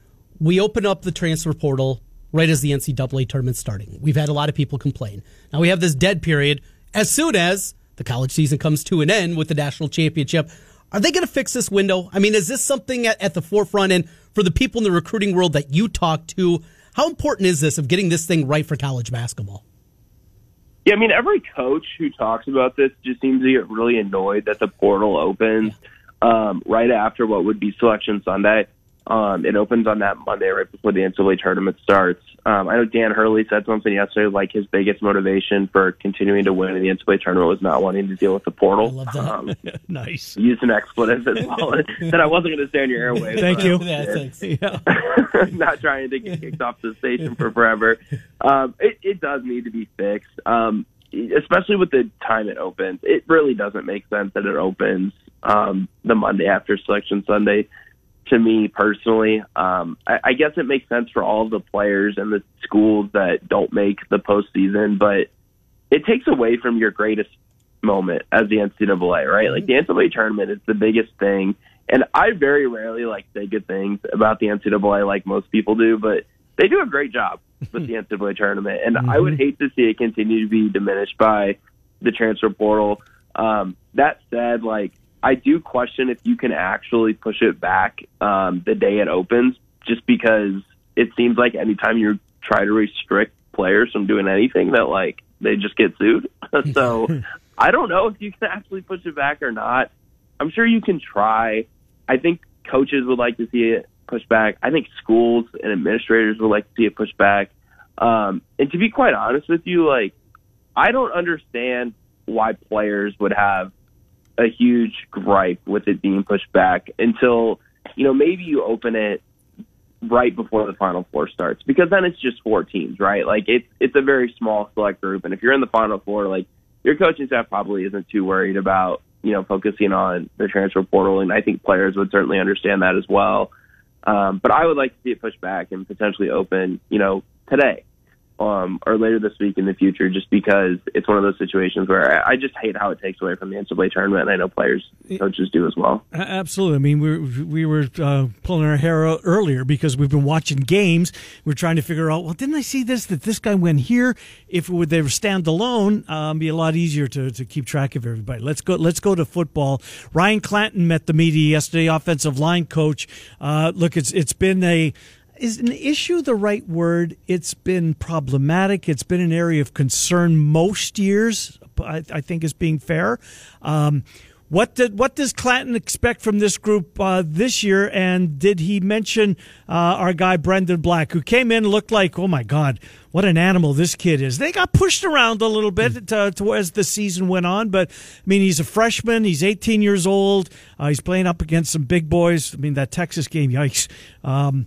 We open up the transfer portal right as the N C double A tournament's starting. We've had a lot of people complain. Now we have this dead period as soon as the college season comes to an end with the national championship. Are they going to fix this window? I mean, is this something at, at the forefront? And for the people in the recruiting world that you talk to, how important is this of getting this thing right for college basketball? Yeah, I mean, every coach who talks about this just seems to get really annoyed that the portal opens um, right after what would be Selection Sunday. Um, it opens on that Monday right before the N C double A tournament starts. Um, I know Dan Hurley said something yesterday like his biggest motivation for continuing to win in the N C double A tournament was not wanting to deal with the portal. I love that. Um, Nice. used an expletive as well that I wasn't going to say on your airwaves. Thank but- you. Yeah, thanks. Yeah. not trying to get kicked off the station for forever. Um, it, it does need to be fixed, um, especially with the time it opens. It really doesn't make sense that it opens um, the Monday after Selection Sunday. To me personally, um, I, I guess it makes sense for all of the players and the schools that don't make the postseason, but it takes away from your greatest moment as the N C double A, right? Like the N C double A tournament is the biggest thing. And I very rarely like say good things about the N C double A like most people do, but they do a great job with the N C double A tournament. And mm-hmm. I would hate to see it continue to be diminished by the transfer portal. Um, that said, like, I do question if you can actually push it back um, the day it opens, just because it seems like anytime you try to restrict players from doing anything that, like, they just get sued. So I don't know if you can actually push it back or not. I'm sure you can try. I think coaches would like to see it pushed back. I think schools and administrators would like to see it pushed back. Um, and to be quite honest with you, like, I don't understand why players would have a huge gripe with it being pushed back until, you know, maybe you open it right before the Final Four starts, because then it's just four teams, right? Like, it's it's a very small select group, and if you're in the Final Four, like, your coaching staff probably isn't too worried about, you know, focusing on the transfer portal, and I think players would certainly understand that as well. Um, but I would like to see it pushed back and potentially open, you know, today. um, or later this week in the future, just because it's one of those situations where I, I just hate how it takes away from the N C double A tournament, and I know players, coaches do as well. Absolutely. I mean, we we were uh, pulling our hair out earlier because we've been watching games. We're trying to figure out, well, didn't I see this, that this guy went here? If it would, they were standalone, um, be a lot easier to, to keep track of everybody. Let's go Let's go to football. Ryan Clanton met the media yesterday, offensive line coach. Uh, look, it's it's been a... Is an issue the right word? It's been problematic. It's been an area of concern most years, I, I think is being fair. Um, what did what does Clanton expect from this group uh, this year? And did he mention uh, our guy Brendan Black, who came in and looked like, oh my God, what an animal this kid is? They got pushed around a little bit to, to, as the season went on, but I mean, he's a freshman. He's eighteen years old. Uh, he's playing up against some big boys. I mean, that Texas game, yikes. Um,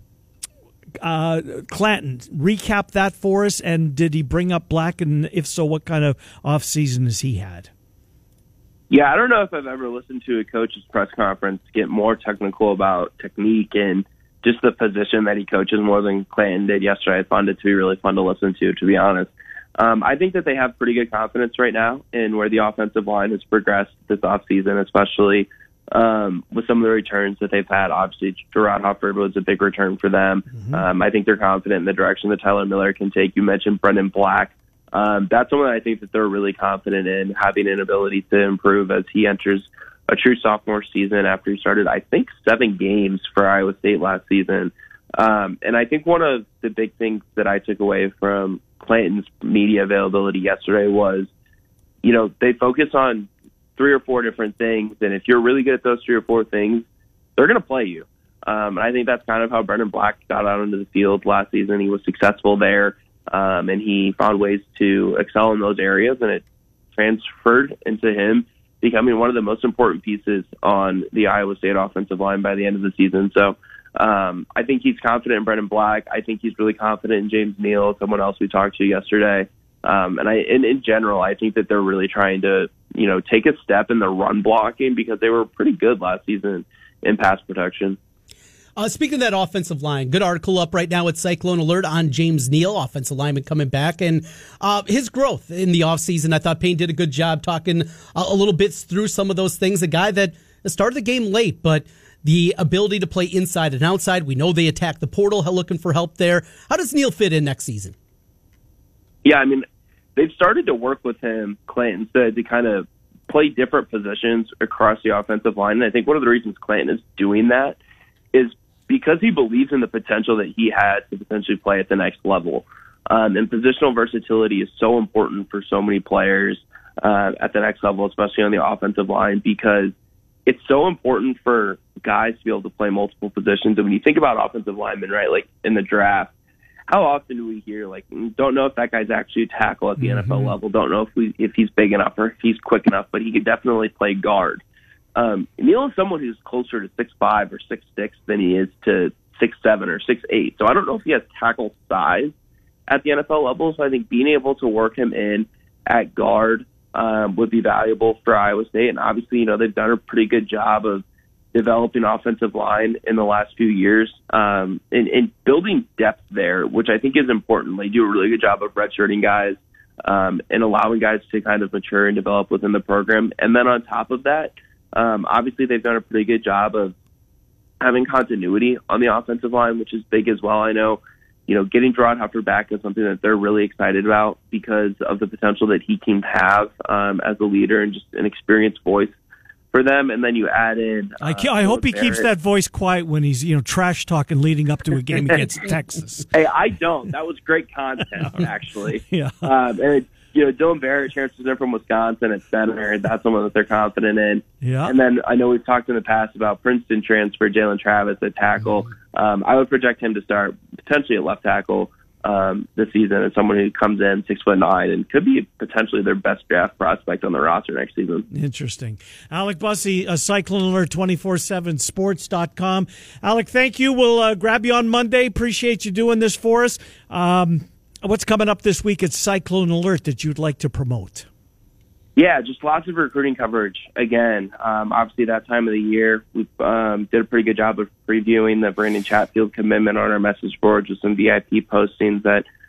Uh, Clanton, recap that for us, and did he bring up Black, and if so, what kind of off-season has he had? Yeah, I don't know if I've ever listened to a coach's press conference get more technical about technique and just the position that he coaches more than Clanton did yesterday. I found it to be really fun to listen to, to be honest. Um, I think that they have pretty good confidence right now in where the offensive line has progressed this offseason, especially Um, with some of the returns that they've had. Obviously, Gerard Hufford was a big return for them. Mm-hmm. Um, I think they're confident in the direction that Tyler Miller can take. You mentioned Brendan Black. Um, that's someone I think that they're really confident in, having an ability to improve as he enters a true sophomore season after he started, I think, seven games for Iowa State last season. Um, and I think one of the big things that I took away from Clanton's media availability yesterday was, you know, they focus on three or four different things, and if you're really good at those three or four things, they're going to play you. Um, and I think that's kind of how Brendan Black got out into the field last season. He was successful there, um, and he found ways to excel in those areas, and it transferred into him becoming one of the most important pieces on the Iowa State offensive line by the end of the season. So um, I think he's confident in Brendan Black. I think he's really confident in James Neal, someone else we talked to yesterday. Um, and I, in, in general, I think that they're really trying to, you know, take a step in the run blocking because they were pretty good last season in pass protection. Uh, speaking of that offensive line, good article up right now at Cyclone Alert on James Neal, offensive lineman coming back, and uh, his growth in the offseason. I thought Payne did a good job talking a, a little bit through some of those things. A guy that started the game late, but the ability to play inside and outside. We know they attack the portal, looking for help there. How does Neal fit in next season? Yeah, I mean, they've started to work with him, Clanton said, to kind of play different positions across the offensive line. And I think one of the reasons Clanton is doing that is because he believes in the potential that he has to potentially play at the next level. Um, and positional versatility is so important for so many players uh, at the next level, especially on the offensive line, because it's so important for guys to be able to play multiple positions. And when you think about offensive linemen, right, like in the draft, how often do we hear, like, don't know if that guy's actually a tackle at the mm-hmm. N F L level, don't know if we if he's big enough or if he's quick enough, but he could definitely play guard. Um, Neal is someone who's closer to six five or six six than he is to six seven or six eight. So I don't know if he has tackle size at the N F L level, so I think being able to work him in at guard um, would be valuable for Iowa State. And obviously, you know, they've done a pretty good job of developing offensive line in the last few years, um, and, and building depth there, which I think is important. They do a really good job of redshirting guys um, and allowing guys to kind of mature and develop within the program. And then on top of that, um, obviously they've done a pretty good job of having continuity on the offensive line, which is big as well. I know, you know, getting Gerard Hufford back is something that they're really excited about because of the potential that he can have um, as a leader and just an experienced voice for them. And then you add in uh, I, I hope he Barrett. keeps that voice quiet when he's, you know, trash talking leading up to a game against Texas. Hey, I don't. That was great content, actually. Yeah. Um, and, you know, Dylan Barrett transfers in from Wisconsin at center. That's someone that they're confident in. Yeah. And then I know we've talked in the past about Princeton transfer, Jalen Travis at tackle. Mm-hmm. Um, I would project him to start potentially at left tackle um, this season as someone who comes in six foot nine and could be potentially their best draft prospect on the roster next season. Interesting. Alec Bussey, uh, Cyclone Alert twenty-four seven sports dot com. Alec, thank you. We'll uh, grab you on Monday. Appreciate you doing this for us. Um, what's coming up this week at Cyclone Alert that you'd like to promote? Yeah, just lots of recruiting coverage. Again, um, obviously that time of the year, we um, did a pretty good job of previewing the Brandon Chatfield commitment on our message boards with some V I P postings that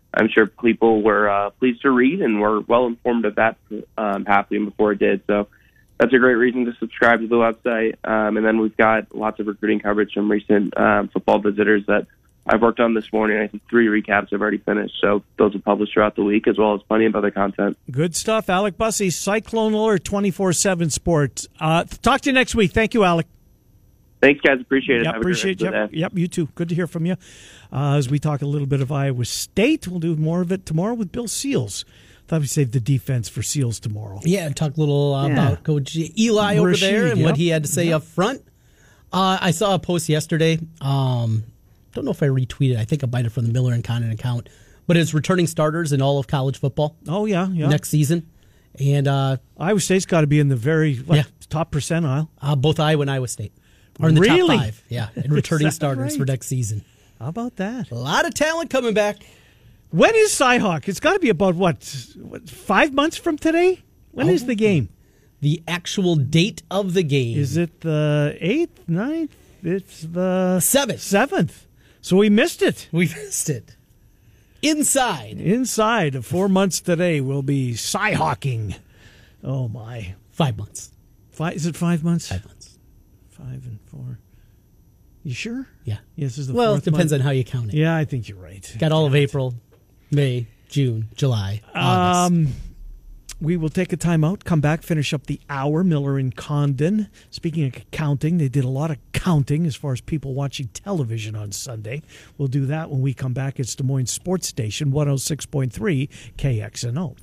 I'm sure people were uh, pleased to read and were well informed of that um, happening before it did. So that's a great reason to subscribe to the website. Um, and then we've got lots of recruiting coverage from recent um, football visitors that I've worked on this morning. I think three recaps have already finished, so those will publish throughout the week, as well as plenty of other content. Good stuff. Alec Bussey, Cyclone Alert, twenty-four seven Sports. Uh, talk to you next week. Thank you, Alec. Thanks, guys. Appreciate it. Yep, Have appreciate a great yep, yep, you too. Good to hear from you. Uh, as we talk a little bit of Iowa State, we'll do more of it tomorrow with Bill Seals. Thought we'd save the defense for Seals tomorrow. Yeah, and talk a little uh, Yeah. about Coach Eli over Rashid, there and yep. what he had to say Yep. up front. Uh, I saw a post yesterday. Um, don't know if I retweeted. I think I might have from the Miller and Condon account. But it's returning starters in all of college football Oh, yeah, yeah. next season. And uh, Iowa State's got to be in the very what, Yeah. top percentile. uh, both Iowa and Iowa State are in the Really? top five. Yeah, and returning that starters right? for next season. How about that? A lot of talent coming back. When is Cyhawk? It's got to be about, what, what, five months from today? When is Oh. the game? The actual date of the game Is it the eighth, ninth? It's the seventh. seventh. So we missed it. We missed it. Inside Inside of four months today, we'll be Cyhawking. Oh, my. five months. Five, is it five months? Five months. Five and four. You sure? Yeah. Yes, this is the Well, it fourth depends month. on how you count it. Yeah, I think you're right. Got all of April, May, June, July, August. Um, we will take a time out, come back, finish up the hour. Miller and Condon. Speaking of counting, they did a lot of counting as far as people watching television on Sunday. We'll do that when we come back. It's Des Moines Sports Station, one oh six point three K X N O.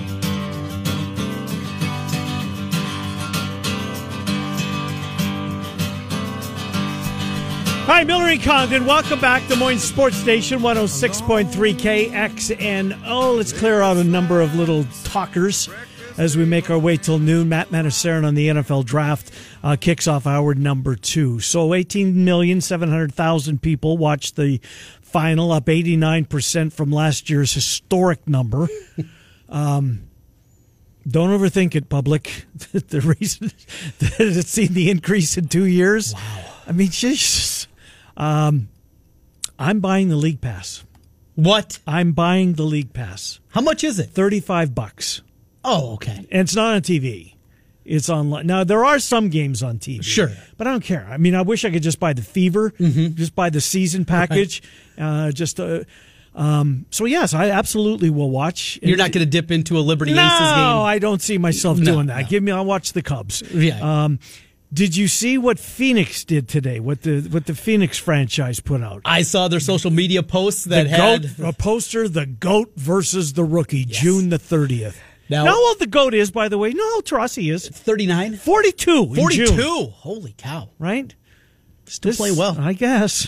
Hi, Miller and Condon. Welcome back. Des Moines Sports Station, one oh six point three K X N O. Let's clear out a number of little talkers as we make our way till noon. Matt Manasaran on the N F L Draft uh, kicks off hour number two. So eighteen million seven hundred thousand people watched the final, up eighty-nine percent from last year's historic number. um, don't overthink it, public. The reason that it's seen the increase in two years. Wow. I mean, just... Um, I'm buying the league pass. What? I'm buying the league pass. How much is it? thirty-five bucks. Oh, okay. And it's not on T V. It's online. Now, there are some games on T V. Sure. But I don't care. I mean, I wish I could just buy the Fever, mm-hmm. just buy the season package. Right. Uh, just uh, um, So, yes, I absolutely will watch. You're not going to dip into a Liberty no, Aces game? No, I don't see myself No, doing that. no. Give me, I'll watch the Cubs. Yeah. Um, Did you see what Phoenix did today? What the what the Phoenix franchise put out? I saw their social media posts that the had goat, a poster, the GOAT versus the rookie, Yes. June the thirtieth. Now, Now, how old the GOAT is, by the way? No, Tarasi is. thirty-nine? forty-two in forty-two. June, Holy cow. right? Still This- playing well. I guess.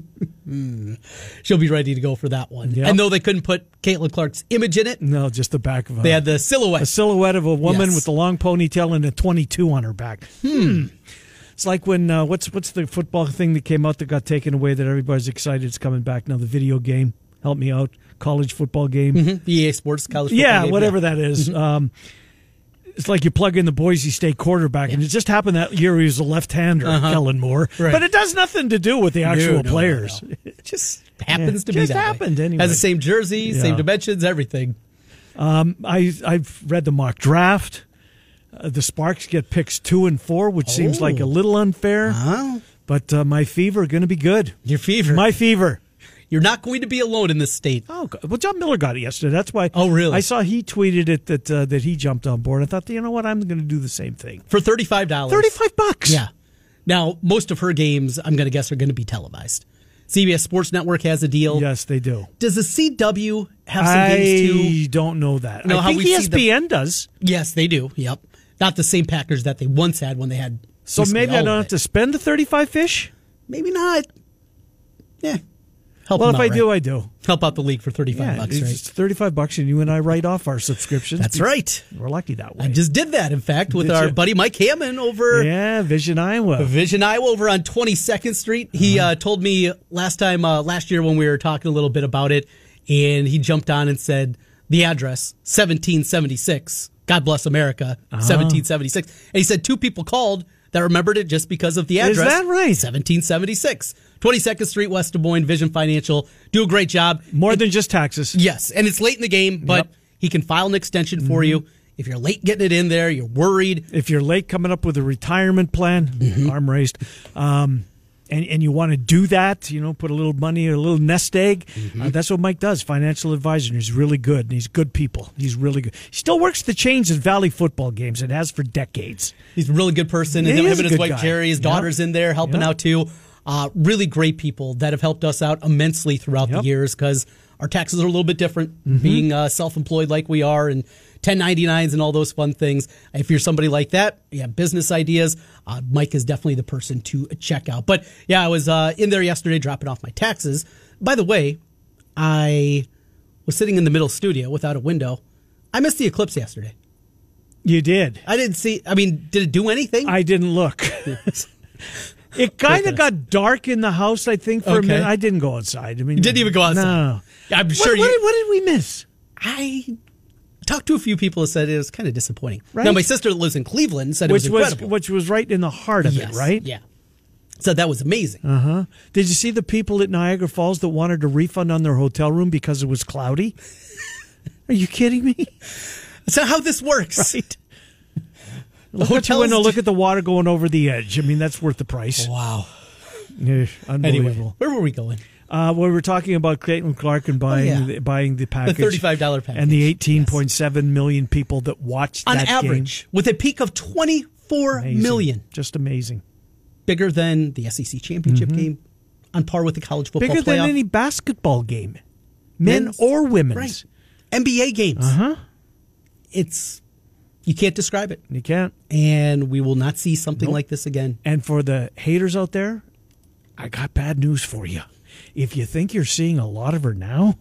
She'll be ready to go for that one. Yep. And though they couldn't put Caitlin Clark's image in it, No, just the back of a, they had the silhouette. a silhouette of a woman Yes. with the long ponytail and a twenty-two on her back. Hmm. It's like when, uh, what's what's the football thing that came out that got taken away that everybody's excited it's coming back now? The video game. Help me out. College football game. Mhm. The E A Sports College football Yeah, game, whatever that is. Um, it's like you plug in the Boise State quarterback, and it just happened that year he was a left-hander, Uh-huh. Kellen Moore. Right. But it does nothing to do with the actual No, no, no, players. no. It just happens Yeah, to be just that way. happened anyway. Has the same jersey, Yeah. same dimensions, everything. Um, I I've read the mock draft. Uh, the Sparks get picks two and four, which seems like a little unfair. Huh? But uh, my Fever are going to be good. Your Fever. My Fever. You're not going to be alone in this state. Oh, God. Well, John Miller got it yesterday. That's why. Oh, really? I saw he tweeted it that uh, that he jumped on board. I thought, you know what? I'm going to do the same thing. For thirty-five dollars. Thirty-five bucks. Yeah. Now, most of her games, I'm going to guess, are going to be televised. C B S Sports Network has a deal. Yes, they do. Does the C W have some I games too? don't know that. know I how think we see E S P N does. Yes, they do. Yep. Not the same package that they once had when they had. So basically maybe I all don't of have it. to spend the thirty-five fish. Maybe not. Yeah. Help Well, them if out, I do, right? I do. Help out the league for thirty-five Yeah, bucks, it's right? just thirty-five bucks, and you and I write off our subscriptions. That's right. We're lucky that way. I just did that, in fact, with Did our you? buddy Mike Hammond over yeah, Vision Iowa. Vision Iowa over on twenty-second Street. He uh, told me last time, uh, last year when we were talking a little bit about it, and he jumped on and said the address, seventeen seventy-six. God bless America, seventeen seventy-six. And he said two people called that remembered it just because of the address. Is that right? seventeen seventy-six. twenty-second Street, West Des Moines, Vision Financial. Do a great job. More it, than just taxes. Yes, and it's late in the game, but Yep. he can file an extension for mm-hmm. you. If you're late getting it in there, you're worried. If you're late coming up with a retirement plan, mm-hmm. arm raised, um, and, and you want to do that, you know, put a little money or a little nest egg, mm-hmm. uh, that's what Mike does, financial advisor. And he's really good, and he's good people. He's really good. He still works the chains at Valley football games and has for decades. He's a really good person. And he him is and a his good wife, guy. Jerry, his Yep. daughter's in there helping Yep. out too. Uh, really great people that have helped us out immensely throughout Yep. the years because our taxes are a little bit different, Mm-hmm. being uh, self-employed like we are, and ten ninety-nines and all those fun things. If you're somebody like that, you have business ideas, uh, Mike is definitely the person to check out. But yeah, I was uh, in there yesterday dropping off my taxes. By the way, I was sitting in the middle studio without a window. I missed the eclipse yesterday. You did. I didn't see, I mean, did it do anything? I didn't look. It kind of got dark in the house, I think, for Okay. a minute. I didn't go outside. I mean, You didn't even go outside? No. I'm What, sure what, you... did, what did we miss? I talked to a few people who said it was kind of disappointing. Right. Now, my sister that lives in Cleveland said Which it was was incredible. which was right in the heart of Yes, it, right? Yeah. Said that was amazing. Uh huh. Did you see the people at Niagara Falls that wanted a refund on their hotel room because it was cloudy? Are you kidding me? That's not how this works. Right. Put you in a look at the water going over the edge. I mean, that's worth the price. Wow. Yeah, unbelievable. Anyway, where were we going? Uh, well, we were talking about Caitlin Clark and buying Oh, yeah. the, buying the package, The thirty-five dollars package. and the eighteen point seven million people that watched On that average, with a peak of twenty-four game. Amazing. million. Just amazing. Bigger than the S E C championship Mm-hmm. game, on par with the college football Bigger playoff. than any basketball game, men Men's- or women's. Right. N B A games. Uh huh. It's, you can't describe it. You can't. And we will not see something Nope. like this again. And for the haters out there, I got bad news for you. If you think you're seeing a lot of her now,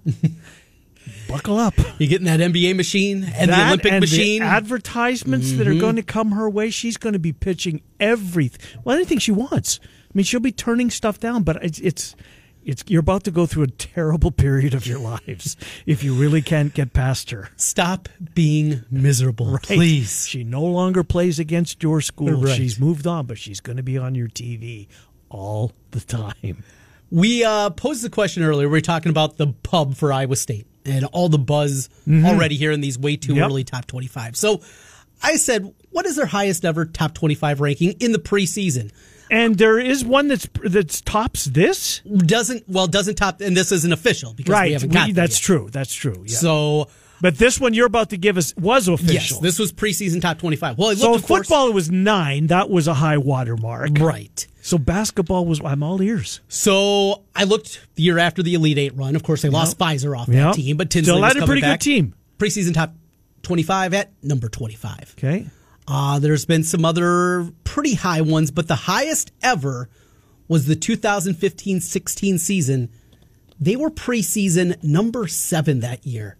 buckle up. You're getting that N B A machine and That the Olympic and machine. the advertisements that are going to come her way, she's going to be pitching everything. Well, anything she wants. I mean, she'll be turning stuff down, but it's it's it's you're about to go through a terrible period of your lives if you really can't get past her. Stop being miserable, Right? please. She no longer plays against your school. Right. She's moved on, but she's going to be on your T V all the time. We uh, posed the question earlier. We were talking about the pub for Iowa State and all the buzz already here in these way too Yep. early top twenty-five. So I said, what is their highest ever top twenty-five ranking in the preseason? And there is one that's that's tops this. Doesn't well doesn't top, and this isn't official because Right. we haven't We- got there that's yet. true. That's true. Yeah. So But this one you're about to give us was official. yes, this was preseason top twenty-five. Well, I looked, so of course, football it was nine. That was a high water mark. right. So basketball was. I'm all ears. So I looked the year after the Elite Eight run. Of course, they lost Pfizer off that Yep. team, but Tinsley Still was had a coming pretty back. good team. Preseason top twenty-five at number twenty-five. Okay. Uh, there's been some other pretty high ones, but the highest ever was the two thousand fifteen sixteen season. They were preseason number seven that year.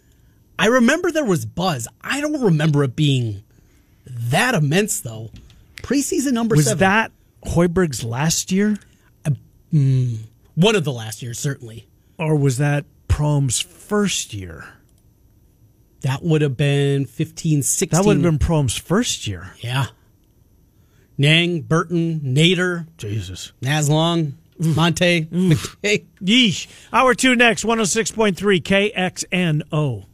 I remember there was buzz. I don't remember it being that immense, though. Preseason number Was seven. that Hoiberg's last year, one of the last years, certainly. or was that Prom's first year? That would have been fifteen sixteen. That would have been Prom's first year. Yeah. Nang, Burton, Nader, Jesus. Naslong, Monte, McKay. Yeesh. Hour two next. one oh six point three K X N O.